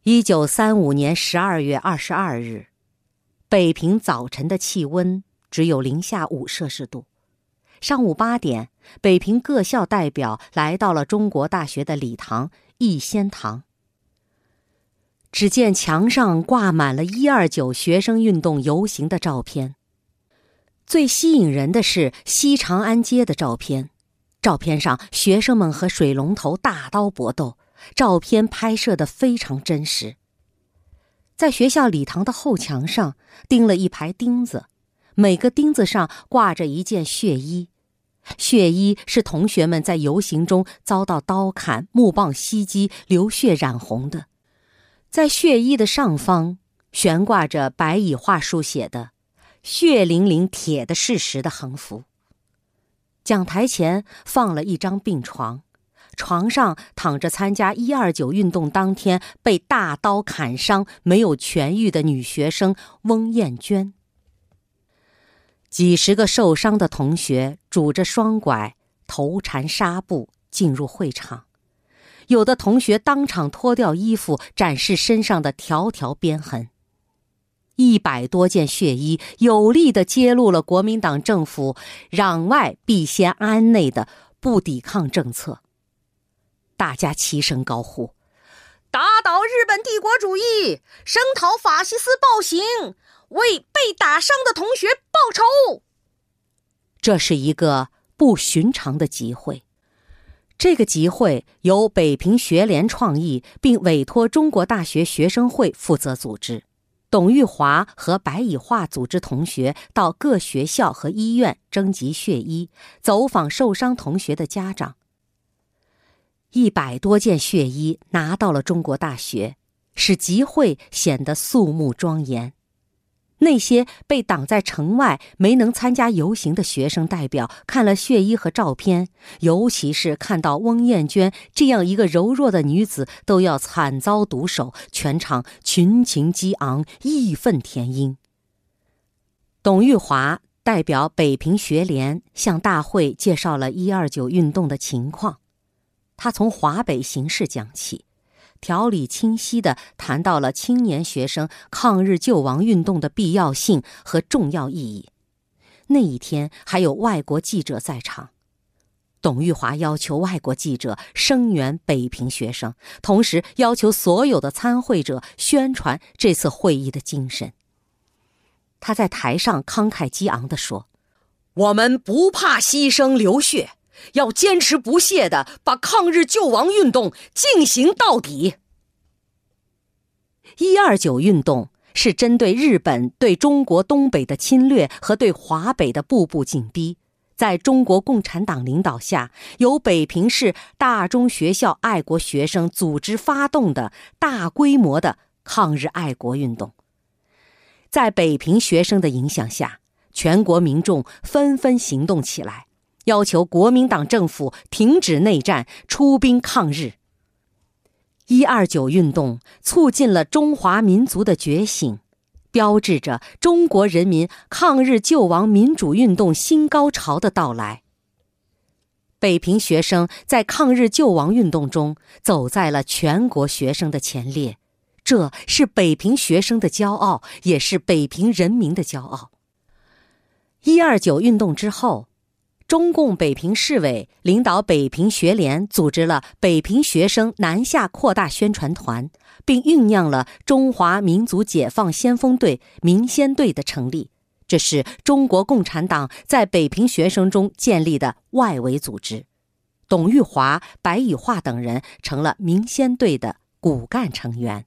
1935年12月22日，北平早晨的气温只有-5°C。上午8点，北平各校代表来到了中国大学的礼堂逸仙堂。只见墙上挂满了129学生运动游行的照片。最吸引人的是西长安街的照片，照片上学生们和水龙头大刀搏斗，照片拍摄得非常真实。在学校礼堂的后墙上钉了一排钉子，每个钉子上挂着一件血衣。血衣是同学们在游行中遭到刀砍、木棒袭击、流血染红的。在血衣的上方悬挂着白蚁画书写的“血淋淋铁的事实”的横幅。讲台前放了一张病床，床上躺着参加129运动当天被大刀砍伤没有痊愈的女学生翁艳娟。几十个受伤的同学拄着双拐，头缠纱布进入会场。有的同学当场脱掉衣服，展示身上的条条鞭痕。100多件血衣有力地揭露了国民党政府攘外必先安内的不抵抗政策。大家齐声高呼：打倒日本帝国主义，声讨法西斯暴行，为被打伤的同学报仇。这是一个不寻常的集会。这个集会由北平学联创意，并委托中国大学学生会负责组织。董玉华和白蚁画组织同学到各学校和医院征集血衣，走访受伤同学的家长。100多件血衣拿到了中国大学，使集会显得肃穆庄严。那些被挡在城外没能参加游行的学生代表看了血衣和照片，尤其是看到翁艳娟这样一个柔弱的女子都要惨遭毒手，全场群情激昂，义愤填膺。董玉华代表北平学联向大会介绍了129运动的情况。他从华北形势讲起，条理清晰地谈到了青年学生抗日救亡运动的必要性和重要意义。那一天还有外国记者在场，董玉华要求外国记者声援北平学生，同时要求所有的参会者宣传这次会议的精神。他在台上慷慨激昂地说：我们不怕牺牲流血，要坚持不懈地把抗日救亡运动进行到底。129运动是针对日本对中国东北的侵略和对华北的步步紧逼，在中国共产党领导下，由北平市大中学校爱国学生组织发动的大规模的抗日爱国运动。在北平学生的影响下，全国民众纷纷行动起来，要求国民党政府停止内战，出兵抗日。129运动促进了中华民族的觉醒，标志着中国人民抗日救亡民主运动新高潮的到来。北平学生在抗日救亡运动中走在了全国学生的前列，这是北平学生的骄傲，也是北平人民的骄傲。129运动之后，中共北平市委领导北平学联组织了北平学生南下扩大宣传团，并酝酿了中华民族解放先锋队民先队的成立。这是中国共产党在北平学生中建立的外围组织。董玉华、白蚁画等人成了民先队的骨干成员。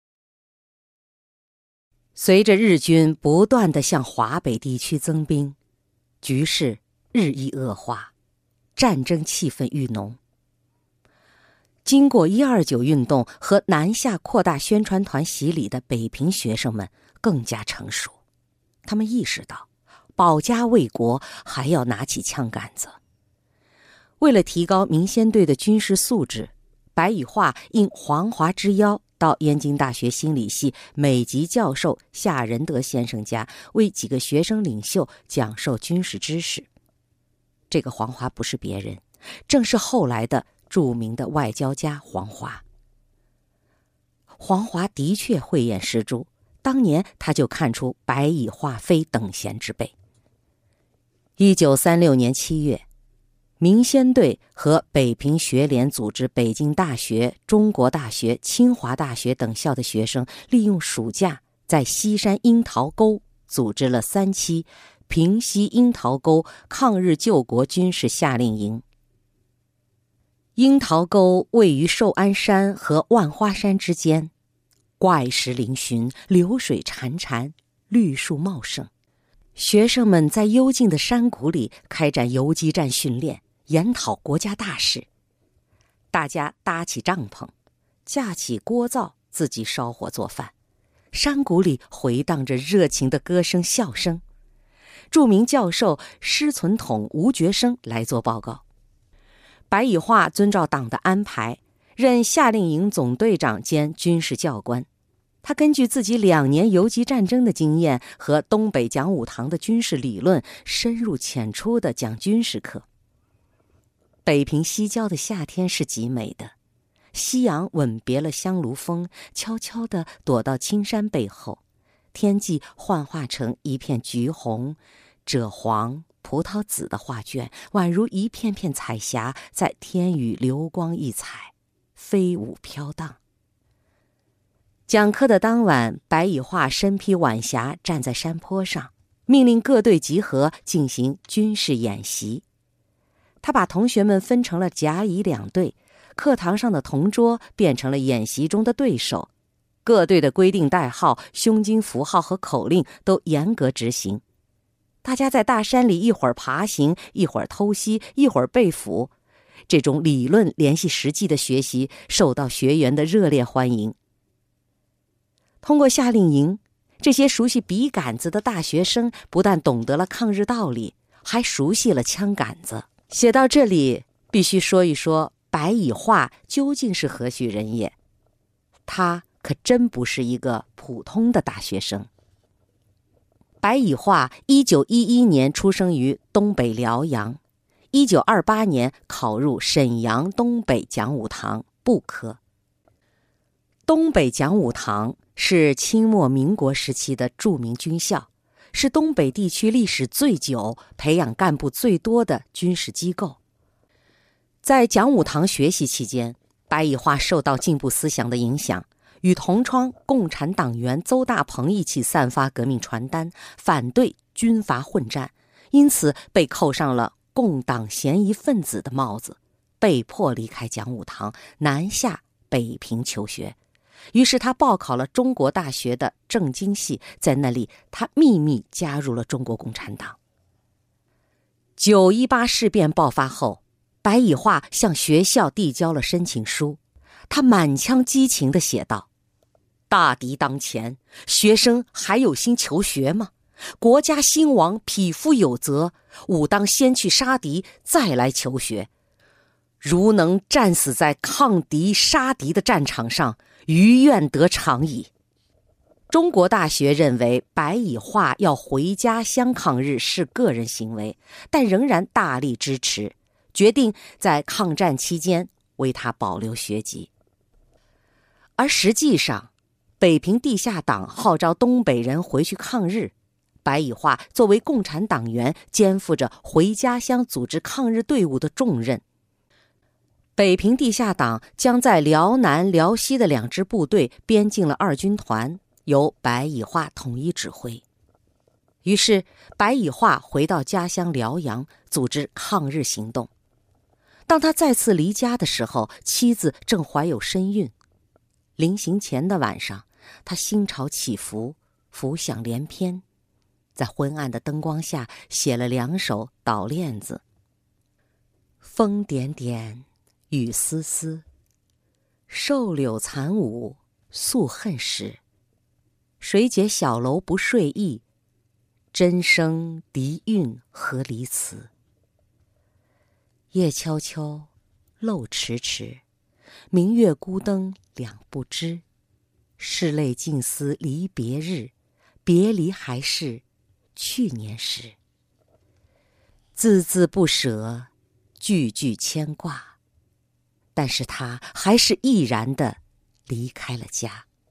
随着日军不断地向华北地区增兵，局势日益恶化，战争气氛愈浓。经过129运动和南下扩大宣传团洗礼的北平学生们更加成熟，他们意识到保家卫国还要拿起枪杆子。为了提高民先队的军事素质，白蚁画应黄华之邀到燕京大学心理系美籍教授夏仁德先生家，为几个学生领袖讲授军事知识。这个黄华不是别人，正是后来的著名的外交家黄华。 黄华的确慧眼识珠，当年他就看出白蚁化非等闲之辈。1936年7月，民先队和北平学联组织北京大学、中国大学、清华大学等校的学生，利用暑假在西山樱桃沟组织了3期平西樱桃沟抗日救国军事夏令营。樱桃沟位于寿安山和万花山之间，怪石嶙峋，流水潺潺，绿树茂盛。学生们在幽静的山谷里开展游击战训练，研讨国家大事。大家搭起帐篷，架起锅灶，自己烧火做饭。山谷里回荡着热情的歌声笑声。著名教授施存统、吴觉生来做报告。白蚁化遵照党的安排，任夏令营总队长兼军事教官。他根据自己2年游击战争的经验和东北讲武堂的军事理论，深入浅出地讲军事课。北平西郊的夏天是极美的，夕阳吻别了香炉峰，悄悄地躲到青山背后，天际幻化成一片橘红、赭黄、葡萄紫的画卷，宛如一片片彩霞在天宇流光溢彩，飞舞飘荡。讲课的当晚，白蚁化身披晚霞站在山坡上，命令各队集合进行军事演习。他把同学们分成了甲乙2队，课堂上的同桌变成了演习中的对手。各队的规定代号、胸襟符号和口令都严格执行。大家在大山里一会儿爬行，一会儿偷袭，一会儿被俘。这种理论联系实际的学习受到学员的热烈欢迎。通过夏令营，这些熟悉笔杆子的大学生不但懂得了抗日道理，还熟悉了枪杆子。写到这里，必须说一说白蚁化究竟是何许人也。他可真不是一个普通的大学生。白蚁化1911年出生于东北辽阳，1928年考入沈阳东北讲武堂部科。东北讲武堂是清末民国时期的著名军校，是东北地区历史最久、培养干部最多的军事机构。在讲武堂学习期间，白蚁化受到进步思想的影响，与同窗共产党员邹大鹏一起散发革命传单，反对军阀混战，因此被扣上了共党嫌疑分子的帽子，被迫离开讲武堂，南下北平求学。于是他报考了中国大学的政经系，在那里他秘密加入了中国共产党。9·18事变爆发后，白蚁化向学校递交了申请书，他满腔激情地写道：大敌当前，学生还有心求学吗？国家兴亡，匹夫有责，吾当先去杀敌，再来求学。如能战死在抗敌杀敌的战场上，余愿得偿矣。中国大学认为白蚁化要回家乡抗日是个人行为，但仍然大力支持，决定在抗战期间为他保留学籍。而实际上，北平地下党号召东北人回去抗日，白蚁化作为共产党员，肩负着回家乡组织抗日队伍的重任。北平地下党将在辽南、辽西的2支部队编进了2军团，由白蚁化统一指挥。于是，白蚁化回到家乡辽阳，组织抗日行动。当他再次离家的时候，妻子正怀有身孕。临行前的晚上，他心潮起伏，浮想联翩，在昏暗的灯光下写了2首悼链子：风点点，雨丝丝，瘦柳残舞，诉恨时。谁解小楼不睡意，真声笛韵和离词。夜悄悄，漏迟迟，明月孤灯两不知。拭泪尽思离别日，别离还是去年时。字字不舍，句句牵挂，但是他还是毅然地离开了家。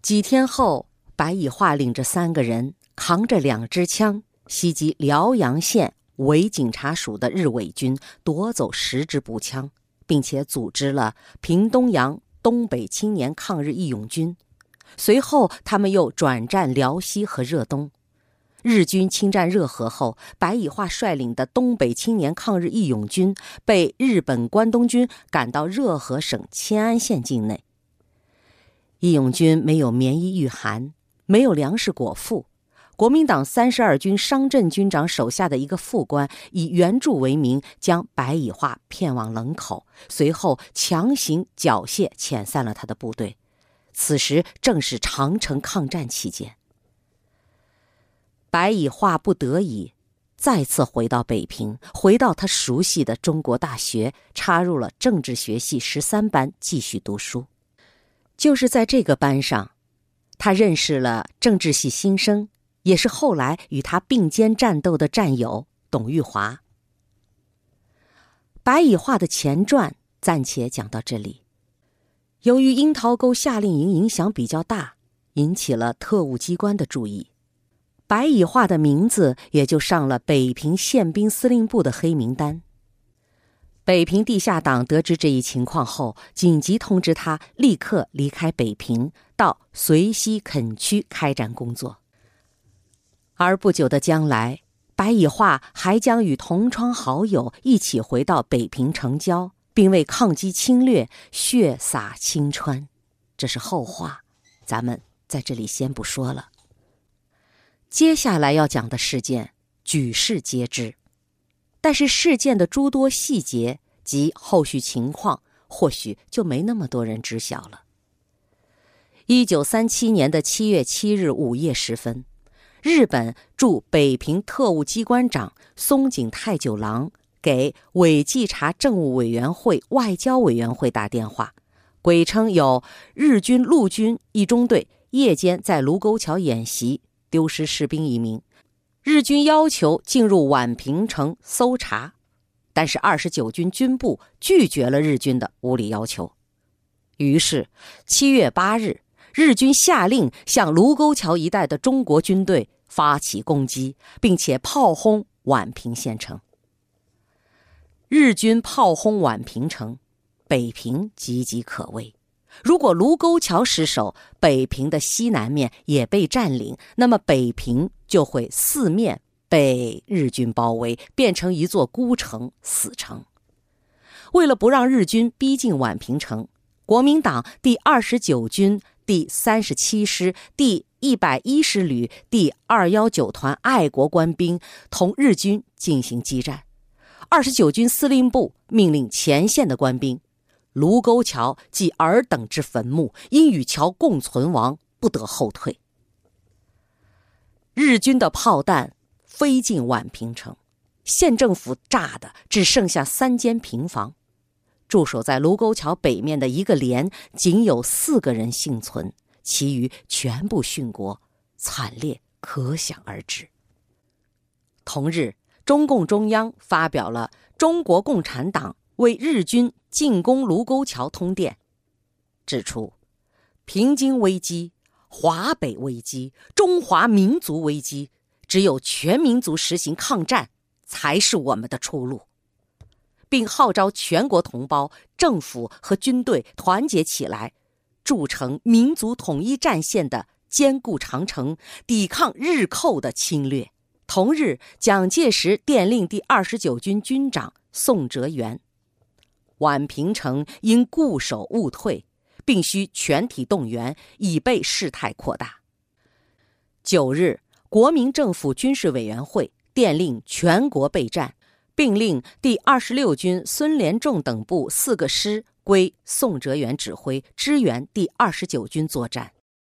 几天后，白以化领着3个人，扛着2支枪，袭击辽阳县伪警察署的日伪军，夺走10支步枪，并且组织了平东洋东北青年抗日义勇军。随后他们又转战辽西和热东。日军侵占热河后，白以化率领的东北青年抗日义勇军被日本关东军赶到热河省迁安县境内。义勇军没有棉衣御寒，没有粮食果腹。国民党32军商震军长手下的一个副官以援助为名，将白以化骗往冷口，随后强行缴械遣散了他的部队。此时正是长城抗战期间。白以化不得已再次回到北平，回到他熟悉的中国大学，插入了政治学系13班继续读书。就是在这个班上，他认识了政治系新生，也是后来与他并肩战斗的战友董玉华。白以化的前传暂且讲到这里。由于樱桃沟夏令营影响比较大，引起了特务机关的注意，白以化的名字也就上了北平宪兵司令部的黑名单。北平地下党得知这一情况后，紧急通知他立刻离开北平，到绥西垦区开展工作。而不久的将来，白以化还将与同窗好友一起回到北平城郊，并为抗击侵略血洒青川。这是后话，咱们在这里先不说了。接下来要讲的事件举世皆知，但是事件的诸多细节及后续情况或许就没那么多人知晓了。1937年的7月7日午夜时分，日本驻北平特务机关长松井太久郎给伪稽查政务委员会外交委员会打电话，鬼称有日军陆军一中队夜间在卢沟桥演习，丢失士兵1名，日军要求进入宛平城搜查，但是29军军部拒绝了日军的无理要求。于是7月8日，日军下令向卢沟桥一带的中国军队发起攻击，并且炮轰宛平县城。日军炮轰宛平城，北平岌岌可危。如果卢沟桥失守，北平的西南面也被占领，那么北平就会四面被日军包围，变成一座孤城、死城。为了不让日军逼近宛平城，国民党第29军第37师第110旅第219团爱国官兵同日军进行激战。29军司令部命令前线的官兵，卢沟桥即尔等之坟墓，应与桥共存亡，不得后退。日军的炮弹飞进宛平城，县政府炸的只剩下3间平房。驻守在卢沟桥北面的一个连仅有4个人幸存，其余全部殉国，惨烈可想而知。同日，中共中央发表了中国共产党为日军进攻卢沟桥通电，指出平津危机、华北危机、中华民族危机，只有全民族实行抗战才是我们的出路，并号召全国同胞、政府和军队团结起来，筑成民族统一战线的坚固长城，抵抗日寇的侵略。同日，蒋介石电令第29军军长宋哲元，宛平城应固守勿退，并需全体动员，以备事态扩大。9日，国民政府军事委员会电令全国备战，并令第26军孙连仲等部4个师归宋哲元指挥，支援第29军作战。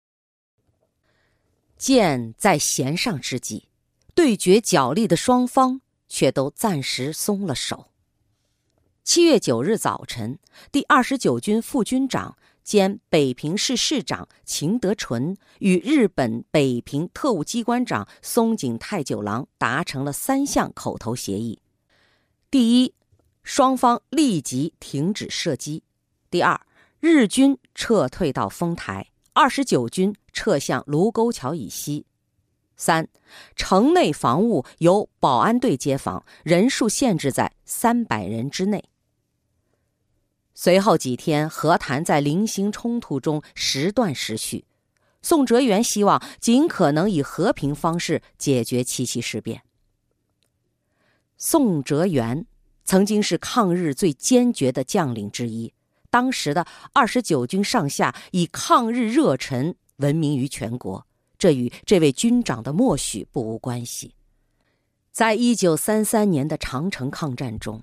箭在弦上之际，对决角力的双方却都暂时松了手。7月9日早晨，第29军副军长兼北平市市长秦德纯与日本北平特务机关长松井太久郎达成了3项口头协议。第一，双方立即停止射击；第二，日军撤退到丰台； 29军撤向卢沟桥以西。3. 城内防务由保安队接防，人数限制在300人之内。随后几天，和谈在零星冲突中时断时续。宋哲元希望尽可能以和平方式解决七七事变。宋哲元曾经是抗日最坚决的将领之一，当时的29军上下以抗日热忱闻名于全国，这与这位军长的默许不无关系。在1933年的长城抗战中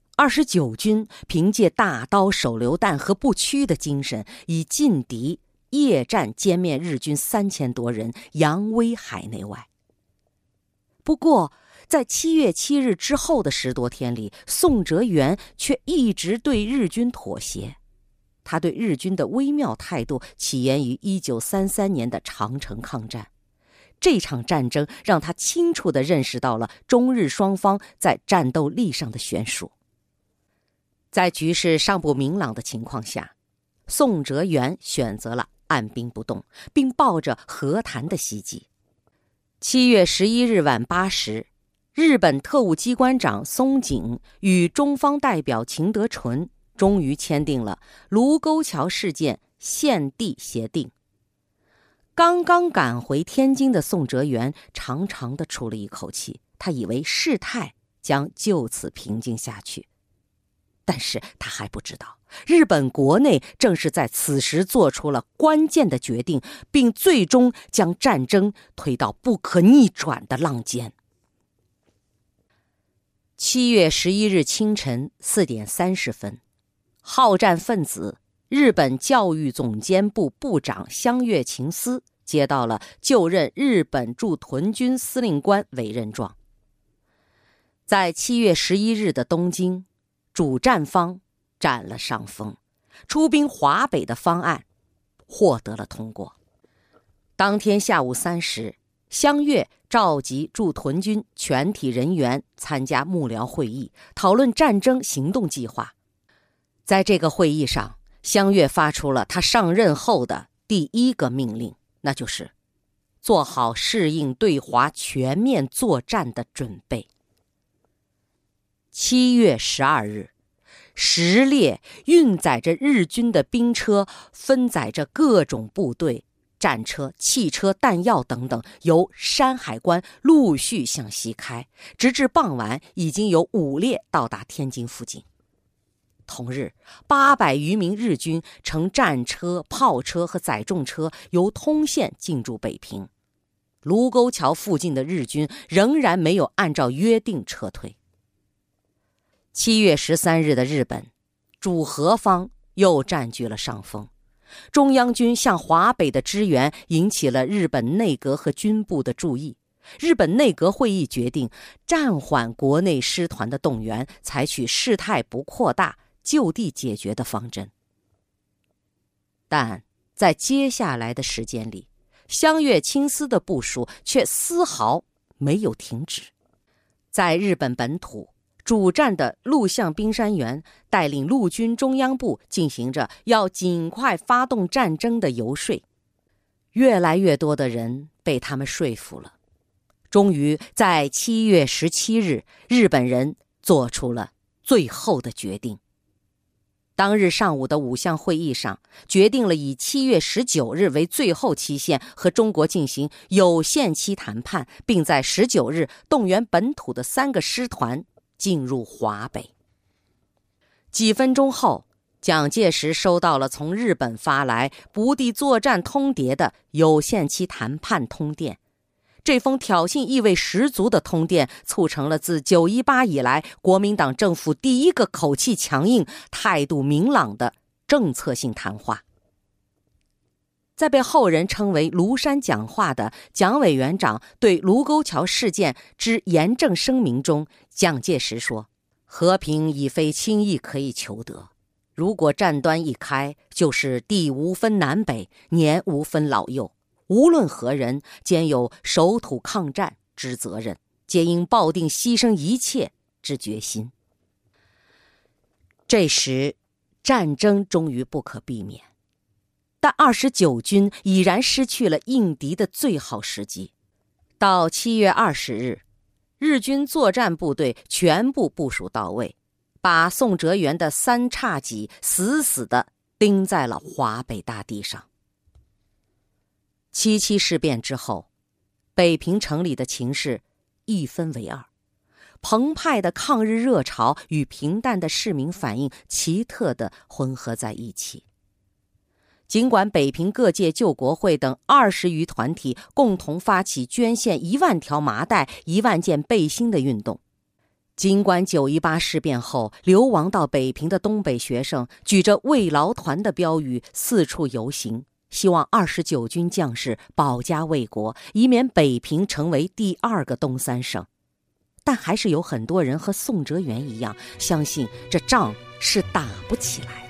，29军凭借大刀手榴弹和不屈的精神，以劲敌夜战歼灭日军3000多人，扬威海内外。不过在7月7日之后的10多天里，宋哲元却一直对日军妥协。他对日军的微妙态度起源于1933年的长城抗战。这场战争让他清楚地认识到了中日双方在战斗力上的悬殊。在局势尚不明朗的情况下，宋哲元选择了按兵不动，并抱着和谈的希冀。7月11日晚8时，日本特务机关长松井与中方代表秦德纯终于签订了卢沟桥事件限地协定。刚刚赶回天津的宋哲元长长地出了一口气，他以为事态将就此平静下去。但是他还不知道，日本国内正是在此时做出了关键的决定，并最终将战争推到不可逆转的浪尖。7月11日清晨4点30分，好战分子日本教育总监部部长香月晴司接到了就任日本驻屯军司令官委任状。在7月11日的东京，主战方占了上风，出兵华北的方案获得了通过。当天下午3时，香月召集驻屯军全体人员参加幕僚会议，讨论战争行动计划。在这个会议上，香月发出了他上任后的第一个命令，那就是做好适应对华全面作战的准备。7月12日，10列运载着日军的兵车，分载着各种部队、战车、汽车、弹药等等，由山海关陆续向西开，直至傍晚已经有5列到达天津附近。同日，800余名日军乘战车、炮车和载重车由通县进驻北平。卢沟桥附近的日军仍然没有按照约定撤退。7月13日的日本，主和方又占据了上风。中央军向华北的支援引起了日本内阁和军部的注意。日本内阁会议决定暂缓国内师团的动员，采取事态不扩大、就地解决的方针。但在接下来的时间里，香月清司的部署却丝毫没有停止。在日本本土，主战的陆相冰山元带领陆军中央部进行着要尽快发动战争的游说，越来越多的人被他们说服了。终于在7月17日，日本人做出了最后的决定。当日上午的5项会议上，决定了以7月19日为最后期限，和中国进行有限期谈判，并在19日动员本土的3个师团进入华北。几分钟后，蒋介石收到了从日本发来不地作战通牒的有限期谈判通电。这封挑衅意味十足的通电促成了自918以来国民党政府第一个口气强硬、态度明朗的政策性谈话。在被后人称为庐山讲话的蒋委员长对卢沟桥事件之严正声明中，蒋介石说：和平已非轻易可以求得，如果战端一开，就是地无分南北，年无分老幼，无论何人，兼有守土抗战之责任，皆应抱定牺牲一切之决心。这时战争终于不可避免， 但29军已然失去了应敌的最好时机。到7月20日，日军作战部队全部部署到位，把宋哲元的三叉戟死死地钉在了华北大地上。77事变之后，北平城里的情势一分为二，澎湃的抗日热潮与平淡的市民反应奇特地混合在一起。尽管北平各界救国会等20余团体共同发起捐献1万条麻袋、1万件背心的运动，尽管9·18事变后流亡到北平的东北学生举着慰劳团的标语四处游行，希望29军将士保家卫国，以免北平成为第2个东三省，但还是有很多人和宋哲元一样，相信这仗是打不起来。